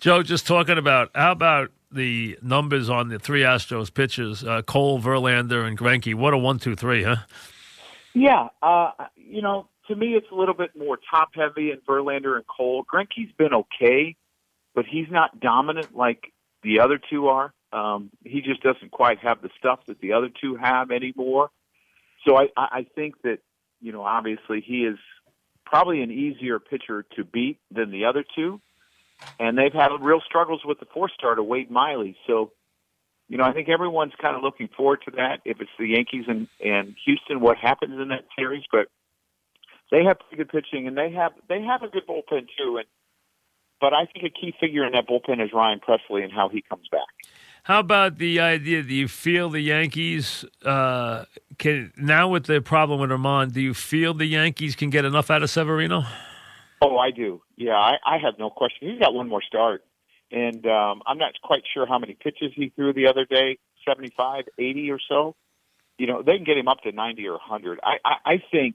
Joe, just talking about, how about the numbers on the three Astros pitchers, Cole, Verlander, and Greinke? What a 1-2-3, huh? Yeah, to me it's a little bit more top-heavy in Verlander and Cole. Greinke's been okay, but he's not dominant like the other two are. He just doesn't quite have the stuff that the other two have anymore. So I think that, obviously he is probably an easier pitcher to beat than the other two. And they've had real struggles with the four-starter, Wade Miley. So, I think everyone's kind of looking forward to that. If it's the Yankees and Houston, what happens in that series. But they have pretty good pitching, and they have a good bullpen too. But I think a key figure in that bullpen is Ryan Presley and how he comes back. How about the idea, do you feel the Yankees can, now with the problem with Armand, do you feel the Yankees can get enough out of Severino? Oh, I do. Yeah, I have no question. He's got one more start. And I'm not quite sure how many pitches he threw the other day, 75, 80 or so. They can get him up to 90 or 100. I think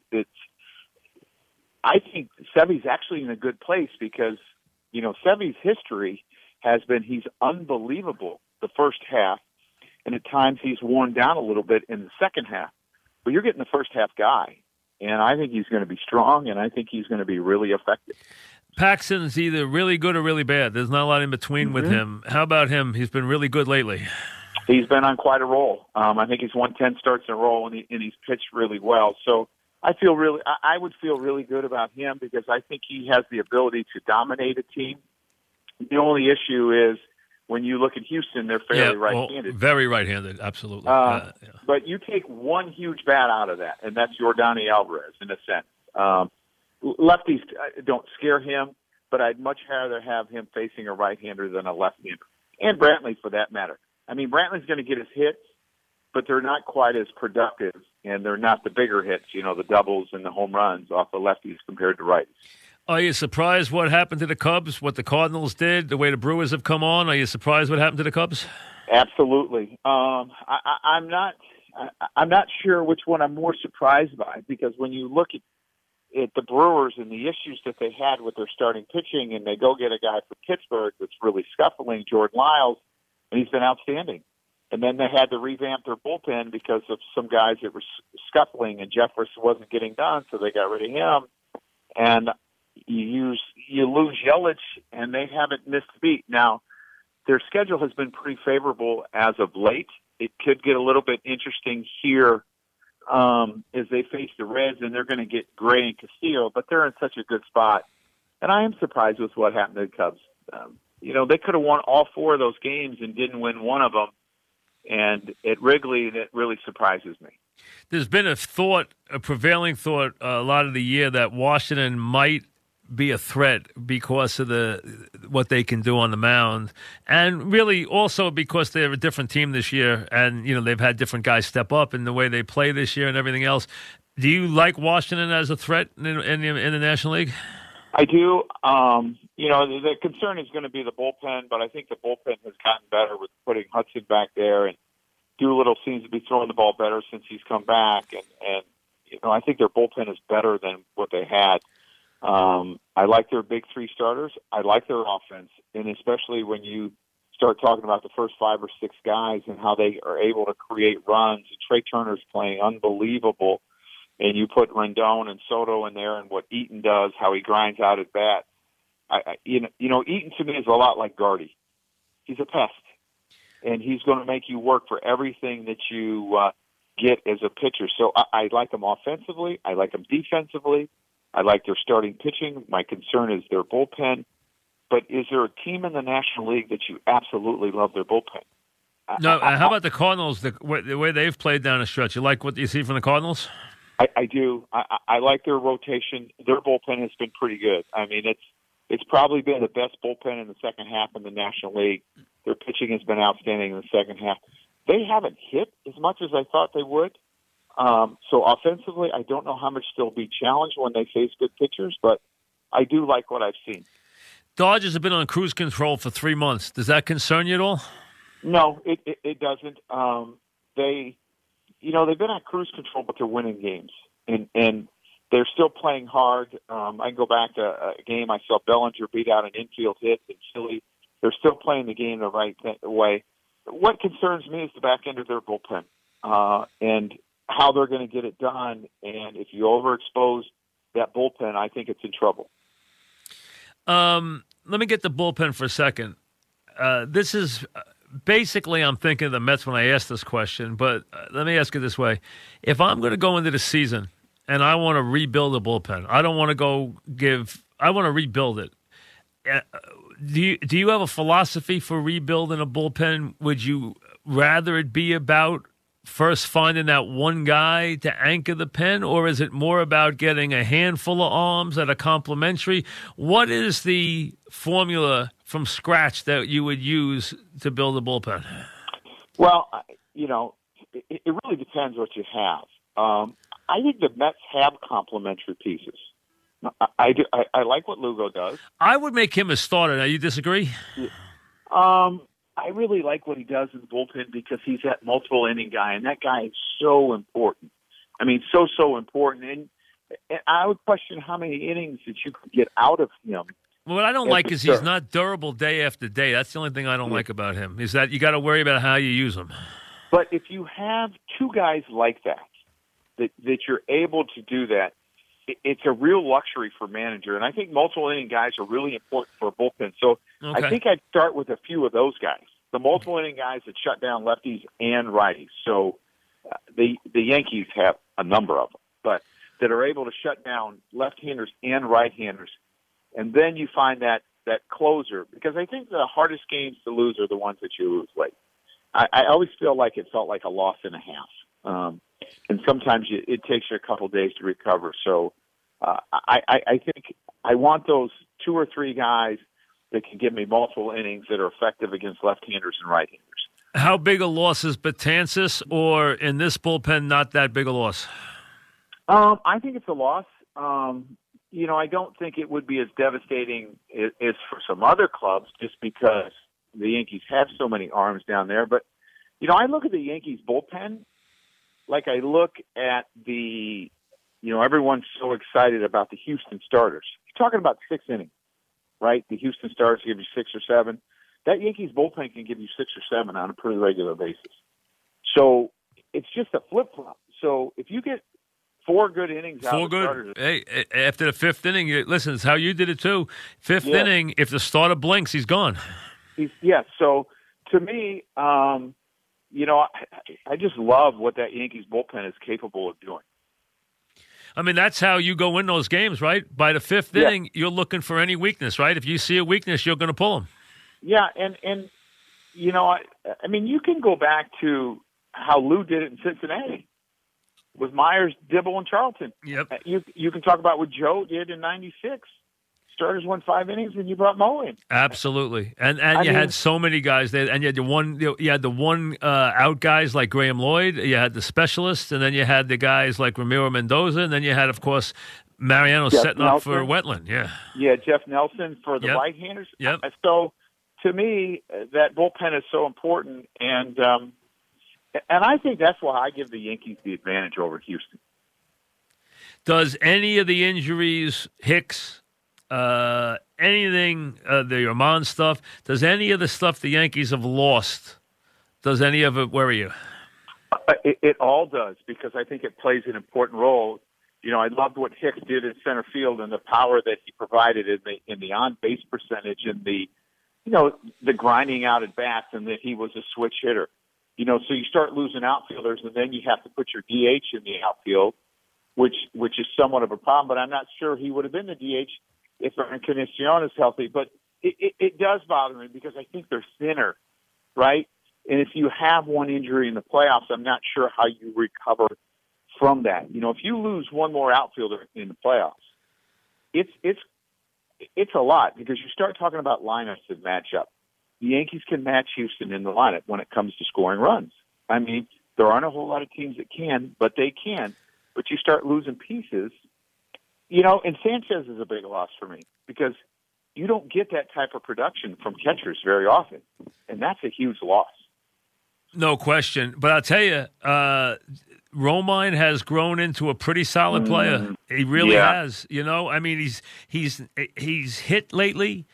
Sevy's actually in a good place because, Sevy's history has been he's unbelievable the first half, and at times he's worn down a little bit in the second half. But you're getting the first half guy, and I think he's going to be strong, and I think he's going to be really effective. Paxton's either really good or really bad. There's not a lot in between with him. How about him? He's been really good lately. He's been on quite a roll. I think he's won 10 starts in a row, and he's pitched really well. So I would feel really good about him because I think he has the ability to dominate a team. The only issue is when you look at Houston, they're fairly right-handed. Very right-handed, absolutely. But you take one huge bat out of that, and that's Yordan Alvarez in a sense. Lefties don't scare him, but I'd much rather have him facing a right-hander than a left-hander. And Brantley, for that matter. I mean, Brantley's going to get his hits, but they're not quite as productive, and they're not the bigger hits, the doubles and the home runs off the lefties compared to righties. Are you surprised what happened to the Cubs, what the Cardinals did, the way the Brewers have come on? Are you surprised what happened to the Cubs? Absolutely. I'm not sure which one I'm more surprised by because when you look at the Brewers and the issues that they had with their starting pitching, and they go get a guy from Pittsburgh that's really scuffling, Jordan Lyles, and he's been outstanding. And then they had to revamp their bullpen because of some guys that were scuffling, and Jeffress wasn't getting done, so they got rid of him. And you lose Yelich, and they haven't missed a beat. Now, their schedule has been pretty favorable as of late. It could get a little bit interesting here as they face the Reds, and they're going to get Gray and Castillo, but they're in such a good spot. And I am surprised with what happened to the Cubs. They could have won all four of those games and didn't win one of them. And at Wrigley, that really surprises me. There's been a prevailing thought a lot of the year that Washington might be a threat because of what they can do on the mound, and really also because they're a different team this year, and they've had different guys step up in the way they play this year and everything else. Do you like Washington as a threat in the National League? I do. The concern is going to be the bullpen, but I think the bullpen has gotten better with putting Hudson back there, and Doolittle seems to be throwing the ball better since he's come back, and I think their bullpen is better than what they had. I like their big three starters. I like their offense, and especially when you start talking about the first 5 or 6 guys and how they are able to create runs. And Trey Turner's playing unbelievable, and you put Rendon and Soto in there, and what Eaton does, how he grinds out at bat. Eaton to me is a lot like Gardy. He's a pest, and he's going to make you work for everything that you get as a pitcher. So I like them offensively. I like them defensively. I like their starting pitching. My concern is their bullpen. But is there a team in the National League that you absolutely love their bullpen? No. How about the Cardinals, the way they've played down the stretch? You like what you see from the Cardinals? I do. I like their rotation. Their bullpen has been pretty good. I mean, it's probably been the best bullpen in the second half in the National League. Their pitching has been outstanding in the second half. They haven't hit as much as I thought they would. So offensively, I don't know how much they'll be challenged when they face good pitchers, but I do like what I've seen. Dodgers have been on cruise control for 3 months. Does that concern you at all? No, it doesn't. They've been on cruise control, but they're winning games, and they're still playing hard. I can go back to a game I saw Bellinger beat out an infield hit in Philly. still playing the game the right way. What concerns me is the back end of their bullpen and how they're going to get it done. And if you overexpose that bullpen, I think it's in trouble. Let me get the bullpen for a second. This is basically, I'm thinking of the Mets when I ask this question, but let me ask it this way. If I'm going to go into the season and I want to rebuild a bullpen, I don't want to I want to rebuild it. Do you have a philosophy for rebuilding a bullpen? Would you rather it be about first finding that one guy to anchor the pen, or is it more about getting a handful of arms that are complementary? What is the formula from scratch that you would use to build a bullpen? Well, it really depends what you have. I think the Mets have complementary pieces. I do. I like what Lugo does. I would make him a starter. Now, you disagree? I really like what he does in the bullpen because he's that multiple inning guy, and that guy is so important. I mean, so important. And I would question how many innings that you could get out of him. Well, what I don't like is he's not durable day after day. That's the only thing I don't like about him, is that you got to worry about how you use him. But if you have two guys like that you're able to do that, it's a real luxury for manager. And I think multiple inning guys are really important for a bullpen. So I think I'd start with a few of those guys, the multiple inning guys that shut down lefties and righties. So the Yankees have a number of them, but that are able to shut down left-handers and right-handers. And then you find that closer, because I think the hardest games to lose are the ones that you lose late. I always feel like it felt like a loss and a half. And sometimes it takes you a couple days to recover. So I think I want those two or three guys that can give me multiple innings that are effective against left-handers and right-handers. How big a loss is Betances, or in this bullpen, not that big a loss? I think it's a loss. I don't think it would be as devastating as for some other clubs just because the Yankees have so many arms down there. But, I look at the Yankees bullpen like I look at everyone's so excited about the Houston starters. You're talking about 6 innings, right? The Houston starters give you 6 or 7. That Yankees bullpen can give you 6 or 7 on a pretty regular basis. So it's just a flip-flop. So if you get 4 good innings out of the starters. Hey, after the 5th inning, listen, it's how you did it too. 5th inning, if the starter blinks, he's gone. So to me, I just love what that Yankees bullpen is capable of doing. I mean, that's how you go win those games, right? By the 5th inning, you're looking for any weakness, right? If you see a weakness, you're going to pull them. Yeah, and I mean, you can go back to how Lou did it in Cincinnati with Myers, Dibble, and Charlton. Yep. You can talk about what Joe did in '96. Starters won 5 innings, and you brought Mo in. Absolutely, and you had so many guys there, and you had the one out guys like Graham Lloyd. You had the specialists, and then you had the guys like Ramiro Mendoza, and then you had, of course, Mariano setting up for Wetland. Yeah, Jeff Nelson for the right-handers. Yep. So to me, that bullpen is so important, and I think that's why I give the Yankees the advantage over Houston. Does any of the injuries, Hicks, anything, the Armand stuff, does any of the stuff the Yankees have lost, does any of it worry you? It all does, because I think it plays an important role. I loved what Hicks did in center field and the power that he provided in the on-base percentage and the grinding out at bats, and that he was a switch hitter. So you start losing outfielders, and then you have to put your DH in the outfield, which is somewhat of a problem. But I'm not sure he would have been the DH if Encarnacion is healthy. But it does bother me because I think they're thinner, right? And if you have one injury in the playoffs, I'm not sure how you recover from that. If you lose one more outfielder in the playoffs, it's a lot, because you start talking about lineups that match up. The Yankees can match Houston in the lineup when it comes to scoring runs. I mean, there aren't a whole lot of teams that can, but they can. But you start losing pieces, and Sanchez is a big loss for me, because you don't get that type of production from catchers very often, and that's a huge loss. No question. But I'll tell you, Romine has grown into a pretty solid player. He really has. I mean, he's hit lately.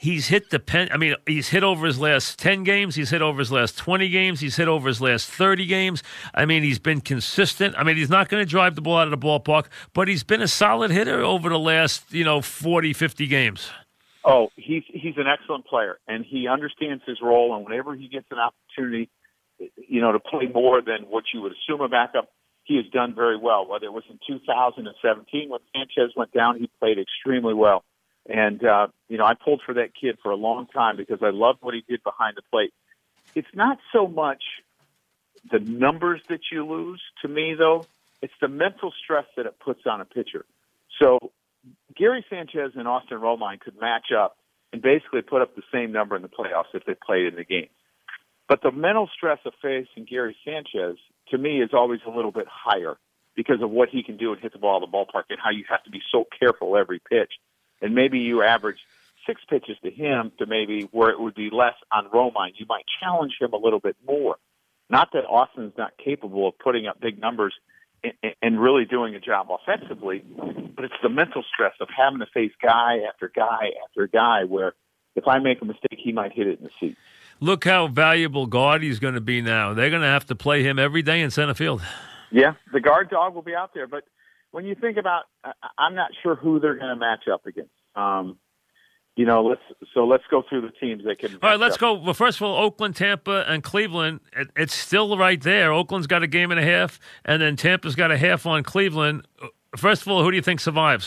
he's hit the pen. I mean, he's hit over his last 10 games. He's hit over his last 20 games. He's hit over his last 30 games. I mean, he's been consistent. I mean, he's not going to drive the ball out of the ballpark, but he's been a solid hitter over the last, 40, 50 games. Oh, he's an excellent player, and he understands his role, and whenever he gets an opportunity, to play more than what you would assume a backup, he has done very well. Whether it was in 2017 when Sanchez went down, he played extremely well. And, I pulled for that kid for a long time because I loved what he did behind the plate. It's not so much the numbers that you lose to me, though. It's the mental stress that it puts on a pitcher. So Gary Sanchez and Austin Romine could match up and basically put up the same number in the playoffs if they played in the game. But the mental stress of facing Gary Sanchez, to me, is always a little bit higher because of what he can do and hit the ball in the ballpark and how you have to be so careful every pitch. And maybe you average 6 pitches to him to maybe where it would be less on Romine. You might challenge him a little bit more. Not that Austin's not capable of putting up big numbers and really doing a job offensively, but it's the mental stress of having to face guy after guy after guy where if I make a mistake, he might hit it in the seat. Look how valuable Guardy's going to be now. They're going to have to play him every day in center field. Yeah, the guard dog will be out there. But when you think about, I'm not sure who they're going to match up against. Let's go through the teams that can. All right, let's go. Well, first of all, Oakland, Tampa, and Cleveland. It's still right there. Oakland's got a game and a half, and then Tampa's got a half on Cleveland. First of all, who do you think survives?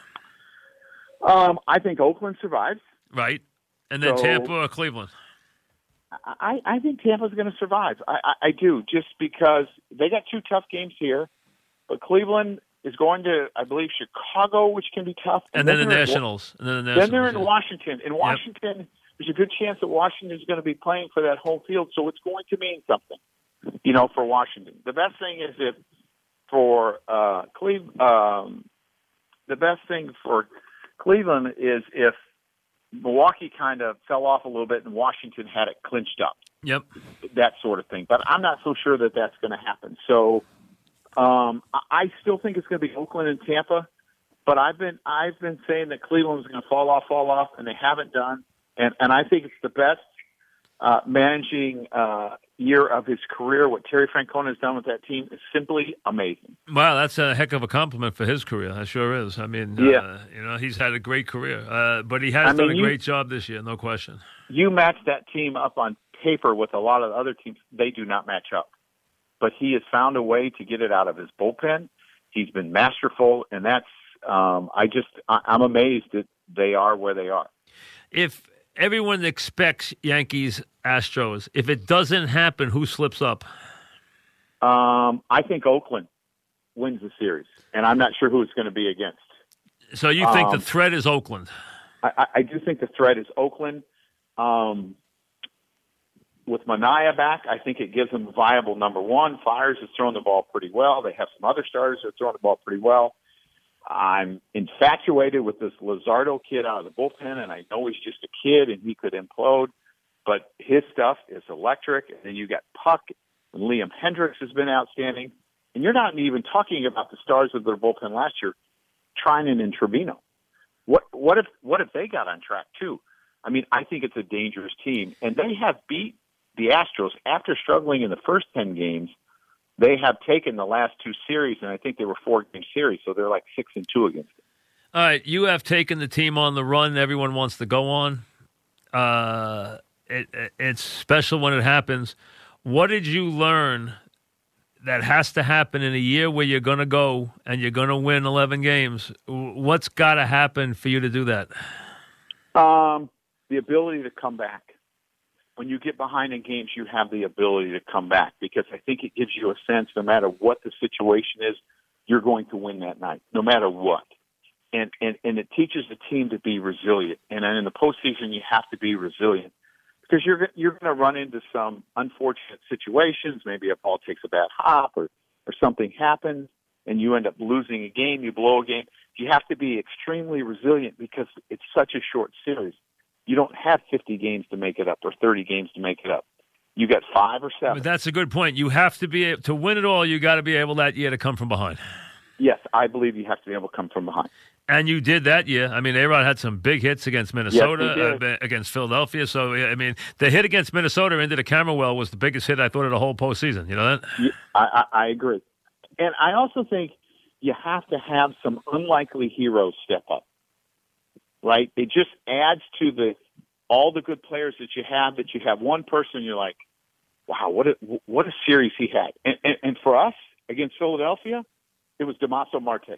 I think Oakland survives. Right, and then Tampa or Cleveland. I think Tampa's going to survive. I do, just because they got 2 tough games here, but Cleveland is going to, I believe, Chicago, which can be tough. And then the Nationals. Then they're in Washington. In Washington, there's a good chance that Washington is going to be playing for that home field, so it's going to mean something, for Washington. The best thing is if for Cleveland, the best thing for Cleveland is if Milwaukee kind of fell off a little bit and Washington had it clinched up. Yep. That sort of thing. But I'm not so sure that that's going to happen. So I still think it's going to be Oakland and Tampa. But I've been saying that Cleveland's going to fall off, and they haven't done. And I think it's the best managing year of his career. What Terry Francona has done with that team is simply amazing. Wow, that's a heck of a compliment for his career. That sure is. I mean, he's had a great career, but he has done a great job this year, no question. You match that team up on paper with a lot of other teams, they do not match up. But he has found a way to get it out of his bullpen. He's been masterful, and that's I'm amazed that they are where they are. If everyone expects Yankees, Astros, if it doesn't happen, who slips up? I think Oakland wins the series, and I'm not sure who it's going to be against. So you think the threat is Oakland? I do think the threat is Oakland. With Mania back, I think it gives them a viable number one. Fiers has thrown the ball pretty well. They have some other starters that are throwing the ball pretty well. I'm infatuated with this Luzardo kid out of the bullpen, and I know he's just a kid and he could implode, but his stuff is electric. And then you got Puck, and Liam Hendricks has been outstanding. And you're not even talking about the stars of their bullpen last year, Trinan and Trevino. What if they got on track too? I mean, I think it's a dangerous team, and they have beat the Astros after struggling in the first 10 games. They have taken the last 2 series, and I think they were 4-game series, so they're like 6-2 against it. All right, you have taken the team on the run everyone wants to go on. It's special when it happens. What did you learn that has to happen in a year where you're going to go and you're going to win 11 games? What's got to happen for you to do that? The ability to come back. When you get behind in games, you have the ability to come back because I think it gives you a sense no matter what the situation is, you're going to win that night, no matter what. And it teaches the team to be resilient. And in the postseason, you have to be resilient because you're going to run into some unfortunate situations. Maybe a ball takes a bad hop or something happens and you end up losing a game, you blow a game. You have to be extremely resilient because it's such a short series. You don't have 50 games to make it up or 30 games to make it up. You got 5 or 7. But that's a good point. You have to be to win it all. You got to be able that year to come from behind. Yes, I believe you have to be able to come from behind. And you did that year. I mean, A-Rod had some big hits against Minnesota, Yes, against Philadelphia. So, I mean, the hit against Minnesota into the camera well was the biggest hit I thought of the whole postseason. You know that? Yeah, I agree. And I also think you have to have some unlikely heroes step up, right? It just adds to all the good players that you have one person you're like, wow, what a series he had. And for us, against Philadelphia, it was Damaso Marte.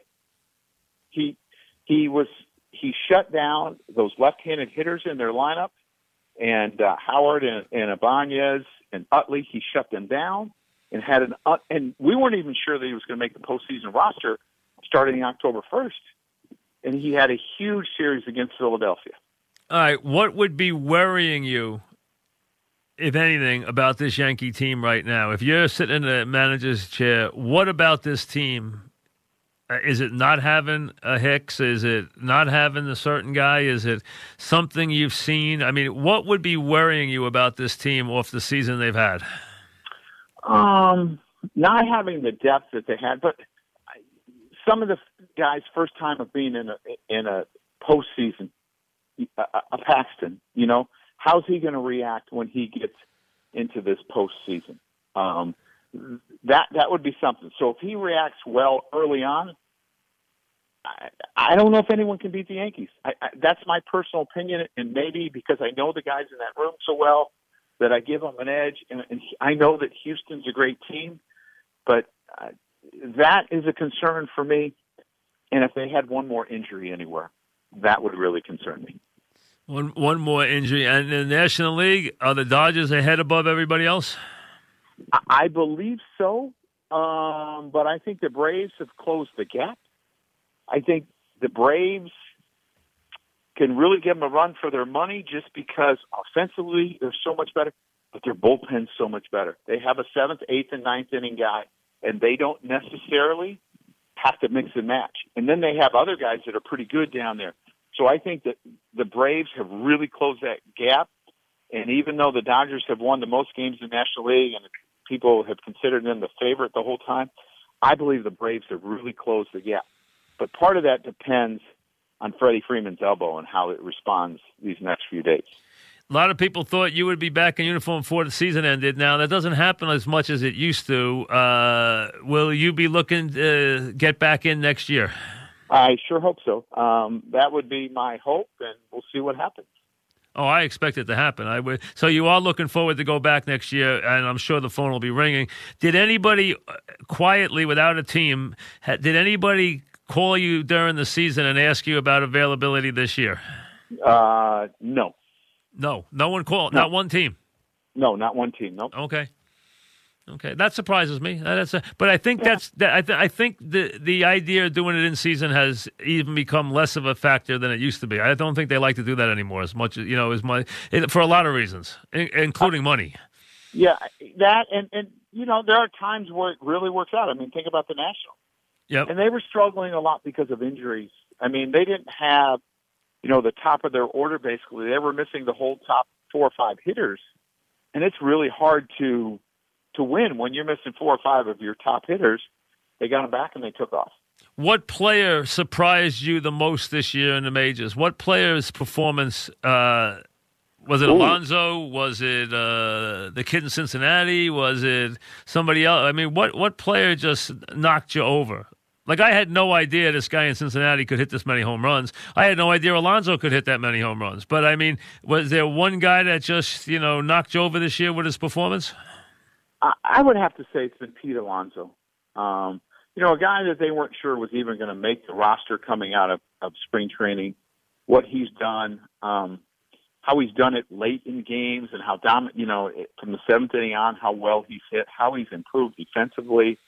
He shut down those left-handed hitters in their lineup, and Howard and Ibanez and Utley. He shut them down and had and we weren't even sure that he was going to make the postseason roster starting October 1st. And he had a huge series against Philadelphia. All right, what would be worrying you, if anything, about this Yankee team right now? If you're sitting in the manager's chair, what about this team? Is it not having a Hicks? Is it not having a certain guy? Is it something you've seen? I mean, what would be worrying you about this team off the season they've had? Not having the depth that they had, but some of the guys' first time of being in a postseason, a Paxton, how's he going to react when he gets into this postseason? That would be something. So if he reacts well early on, I don't know if anyone can beat the Yankees. That's my personal opinion, and maybe because I know the guys in that room so well that I give them an edge. And I know that Houston's a great team, but that is a concern for me. And if they had one more injury anywhere, that would really concern me. One more injury. And in the National League, are the Dodgers ahead above everybody else? I believe so, but I think the Braves have closed the gap. I think the Braves can really give them a run for their money just because offensively they're so much better, but their bullpen's so much better. They have a 7th, 8th, and 9th inning guy, and they don't necessarily have to mix and match. And then they have other guys that are pretty good down there. So I think that the Braves have really closed that gap. And even though the Dodgers have won the most games in the National League and people have considered them the favorite the whole time, I believe the Braves have really closed the gap. But part of that depends on Freddie Freeman's elbow and how it responds these next few days. A lot of people thought you would be back in uniform before the season ended. Now, that doesn't happen as much as it used to. Will you be looking to get back in next year? I sure hope so. That would be my hope, and we'll see what happens. Oh, I expect it to happen. So you are looking forward to go back next year, and I'm sure the phone will be ringing. Did anybody quietly, without a team, did anybody call you during the season and ask you about availability this year? No. No one called. No. Not one team. No, not one team. Nope. Okay, that surprises me. But I think I think the idea of doing it in season has even become less of a factor than it used to be. I don't think they like to do that anymore as much as for a lot of reasons, including money. Yeah, that and there are times where it really works out. I mean, think about the Nationals. Yep. And they were struggling a lot because of injuries. I mean, they didn't have the top of their order. Basically, they were missing the whole top 4 or 5 hitters, and it's really hard to win when you're missing 4 or 5 of your top hitters. They got them back and they took off. What player surprised you the most this year in the majors? What player's performance was it? Alonso? Was it the kid in Cincinnati? Was it somebody else? I mean, what player just knocked you over? Like, I had no idea this guy in Cincinnati could hit this many home runs. I had no idea Alonso could hit that many home runs. But, I mean, was there one guy that just, knocked you over this year with his performance? I would have to say it's been Pete Alonso. A guy that they weren't sure was even going to make the roster coming out of spring training. What he's done, how he's done it late in games and how dominant, from the 7th inning on, how well he's hit, how he's improved defensively.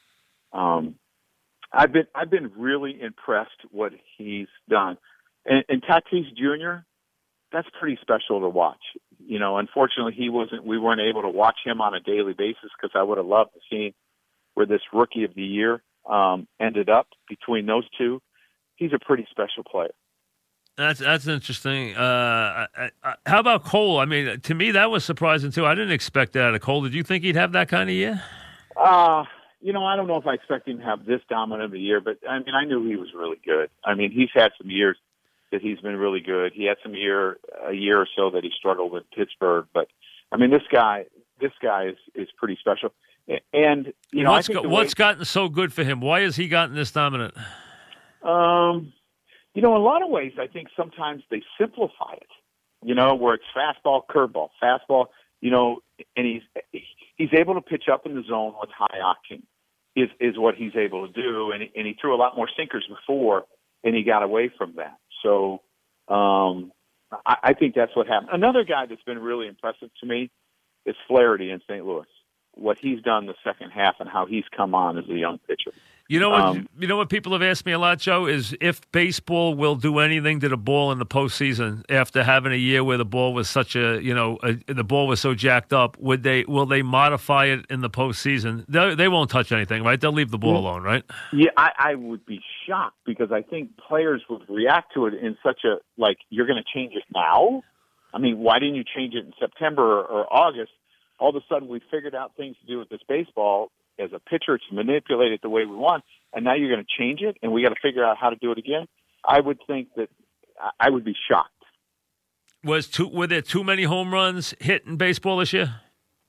I've been really impressed what he's done. And Tatis Jr., that's pretty special to watch. Unfortunately we weren't able to watch him on a daily basis because I would have loved to see where this Rookie of the Year ended up between those two. He's a pretty special player. That's interesting. How about Cole? I mean, to me, that was surprising too. I didn't expect that out of Cole. Did you think he'd have that kind of year? I don't know if I expect him to have this dominant of a year, but I mean, I knew he was really good. I mean, he's had some years that he's been really good. He had a year or so that he struggled with Pittsburgh, but I mean, this guy is pretty special. And what's gotten so good for him? Why has he gotten this dominant? In a lot of ways, I think sometimes they simplify it. Where it's fastball, curveball, fastball. And he's able to pitch up in the zone with high octane. Is what he's able to do, and he threw a lot more sinkers before, and he got away from that. So I think that's what happened. Another guy that's been really impressive to me is Flaherty in St. Louis. What he's done the second half and how he's come on as a young pitcher. You know what people have asked me a lot, Joe, is if baseball will do anything to the ball in the postseason after having a year where the ball was the ball was so jacked up. Will they modify it in the postseason? They won't touch anything, right? They'll leave the ball alone, right? Yeah, I would be shocked because I think players would react to it in such a you're going to change it now. I mean, why didn't you change it in September or August? All of a sudden, we figured out things to do with this baseball as a pitcher to manipulate it the way we want, and now you're going to change it, and we got to figure out how to do it again. I would think that I would be shocked. Were there too many home runs hit in baseball this year?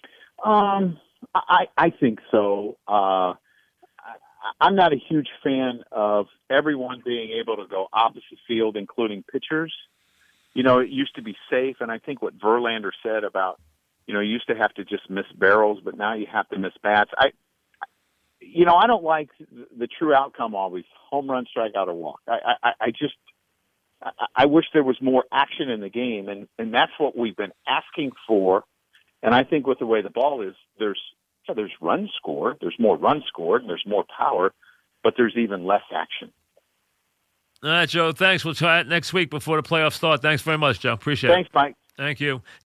I think so. I'm not a huge fan of everyone being able to go opposite field, including pitchers. It used to be safe, and I think what Verlander said about you used to have to just miss barrels, but now you have to miss bats. I don't like the true outcome always, home run, strikeout, or walk. I wish there was more action in the game, and that's what we've been asking for. And I think with the way the ball is, there's runs scored, there's more runs scored, and there's more power, but there's even less action. All right, Joe, thanks. We'll try it next week before the playoffs start. Thanks very much, Joe. Appreciate it. Thanks, Mike. Thank you.